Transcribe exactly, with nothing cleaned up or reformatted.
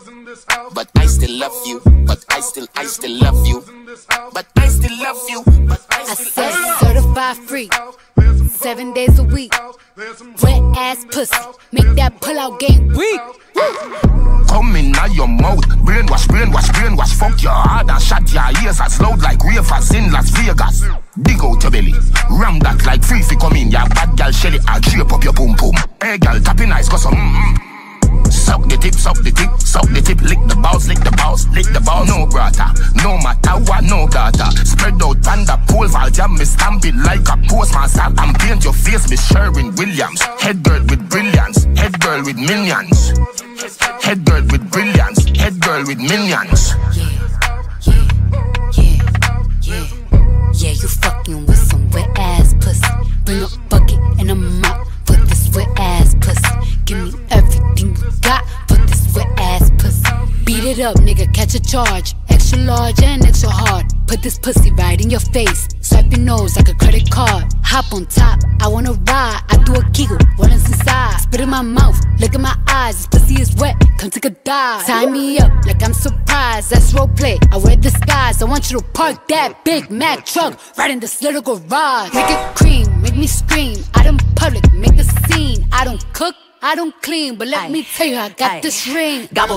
but I still love you. But I still, I still love you. But I still love you. But I still I said certified free, seven days a week. Wet ass pussy, make that pull out game weak. Come in now your mouth, brainwash, brainwash, brainwash. Fuck your heart and shut your ears as loud like ravers in Las Vegas. Dig out your belly, ram that like free fi come in. Ya bad gal Shelly, I'll drape up your boom boom. Hey gal, tapping nice, got some mm-mm. Suck the tip, suck the tip, suck the tip. Lick the balls, lick the balls, lick the balls. No brother, no matter what, no data. Spread out panda pole, Val jam me stamp it like a postmaster. And paint your face with Sherwin Williams. Head girl with brilliance, head girl with minions. Head girl with brilliance, head girl with minions. Yeah, yeah, yeah, yeah. Yeah, you fucking with some wet ass pussy. Bring a bucket and a mop for this wet ass pussy. Give me everything you got for this wet ass pussy. Beat it up, nigga, catch a charge. Extra large and extra hard. Put this pussy right in your face. Swipe your nose like a credit card. Hop on top, I wanna ride. I do a giggle, what is inside? Spit in my mouth, look in my eyes. This pussy is wet, come take a dive. Tie me up like I'm surprised, that's roleplay. I wear disguise, I want you to park that Big Mac truck right in this little garage. Make it cream, make me scream. Out in public, make a scene. I don't cook, I don't clean, but let Aye. me tell you, I got Aye. this ring. Gobble